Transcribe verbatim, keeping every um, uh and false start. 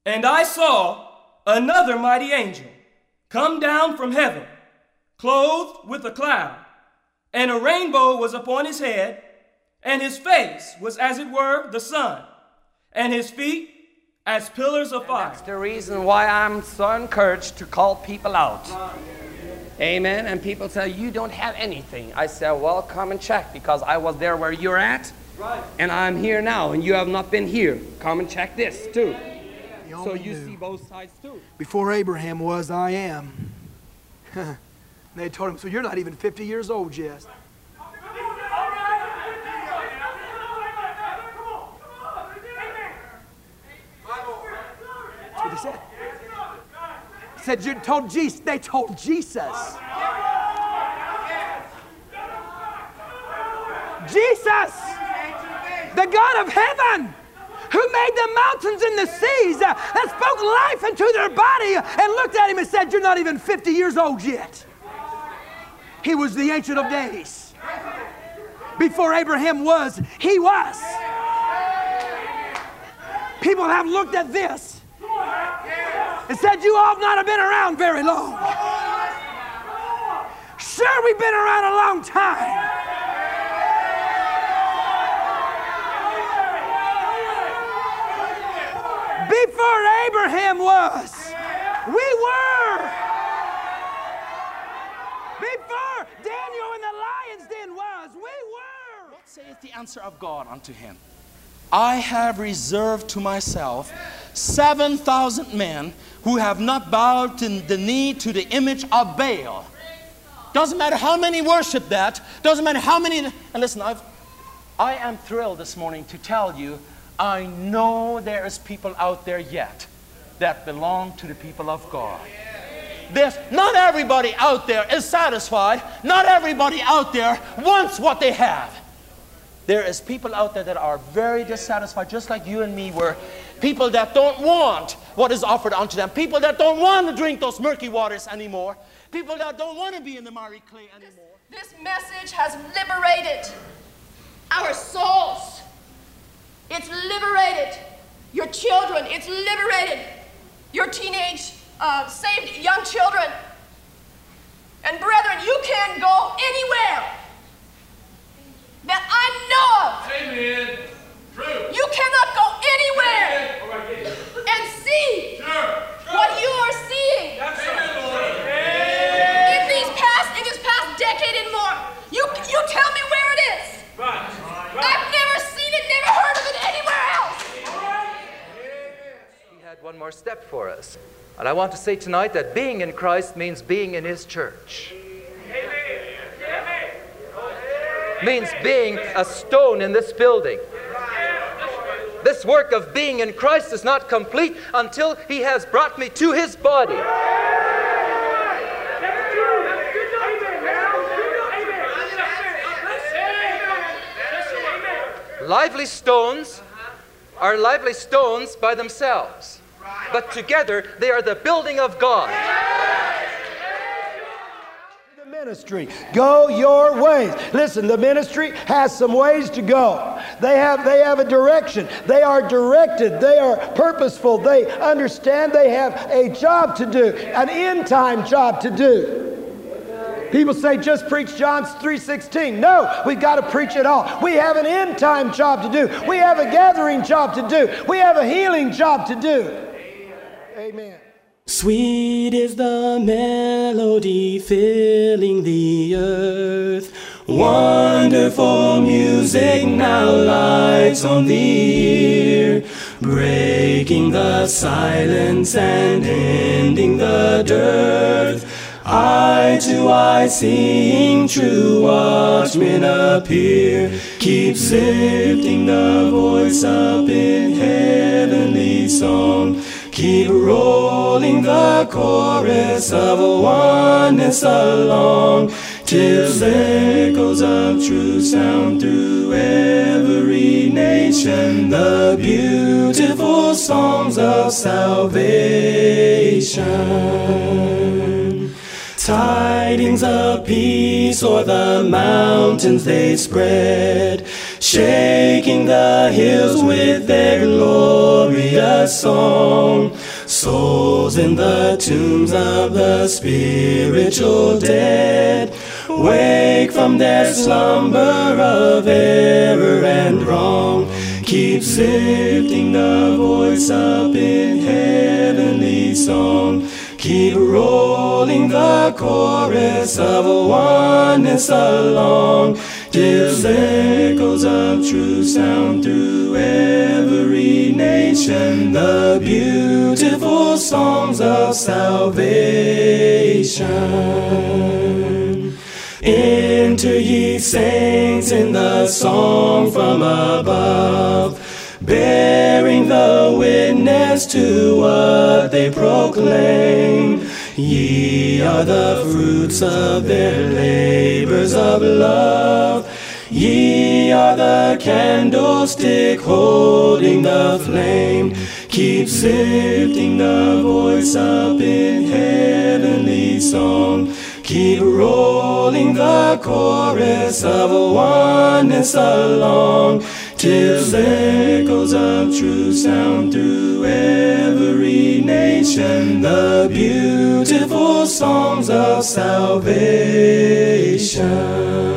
And I saw another mighty angel come down from heaven, clothed with a cloud, and a rainbow was upon his head, and his face was as it were the sun, and his feet as pillars of fire. That's the reason why I'm so encouraged to call people out. Amen. And people say, you don't have anything. I say, well, come and check, because I was there where you're at. Right. And I'm here now, and you have not been here. Come and check this too. So you knew. See both sides too. Before Abraham was, I am. They told him, so you're not even fifty years old yet. That's what they said. They said you told Jesus. They told Jesus. Jesus, the God of heaven, who made the mountains and the seas, uh, that spoke life into their body, and looked at him and said, you're not even fifty years old yet. He was the Ancient of Days. Before Abraham was, he was. People have looked at this and said, you all not have been around very long. Sure, we've been around a long time. Before Abraham was, we were. Before Daniel in the lion's den was, we were. What saith the answer of God unto him? I have reserved to myself seven thousand men who have not bowed to the knee to the image of Baal. Doesn't matter how many worship that. Doesn't matter how many. And listen, I've, I am thrilled this morning to tell you, I know there is people out there yet that belong to the people of God. There's, not everybody out there is satisfied. Not everybody out there wants what they have. There is people out there that are very dissatisfied, just like you and me were. People that don't want what is offered unto them. People that don't want to drink those murky waters anymore. People that don't want to be in the miry clay anymore. This, this message has liberated our souls. It's liberated your children. It's liberated your teenage, uh, saved young children. And brethren, you can go anywhere that I know of. Amen. True. You cannot go anywhere Amen. and see Sure. Sure. what you are seeing. That's right, Lord. In these past, in this past decade and more, you you tell me where it is. Right. I've never seen it, never heard of it anywhere else. He had one more step for us. And I want to say tonight that being in Christ means being in His church. Means being a stone in this building. This work of being in Christ is not complete until He has brought me to His body. Lively stones are lively stones by themselves, but together they are the building of God. The ministry, go your ways. Listen, the ministry has some ways to go. They have they have a direction. They are directed. They are purposeful. They understand they have a job to do, an end time job to do. People say, just preach John three sixteen. No, we've got to preach it all. We have an end time job to do. We have a gathering job to do. We have a healing job to do. Amen. Sweet is the melody filling the earth. Wonderful music now lights on the ear, breaking the silence and ending the dearth. Eye to eye seeing true watchmen appear. Keep lifting the voice up in heavenly song. Keep rolling the chorus of oneness along, till echoes of true sound through every nation, the beautiful songs of salvation. Tidings of peace o'er the mountains they spread, shaking the hills with their glorious song. Souls in the tombs of the spiritual dead wake from their slumber of error and wrong. Keep lifting the voice up in heavenly song. Keep rolling the chorus of oneness along, till echoes of true sound through every nation, the beautiful songs of salvation. Enter ye saints in the song from above, bearing the witness to what they proclaim. Ye are the fruits of their labors of love. Ye are the candlestick holding the flame. Keep lifting the voice up in heavenly song. Keep rolling the chorus of oneness along, till echoes of true sound through every nation, the beautiful songs of salvation.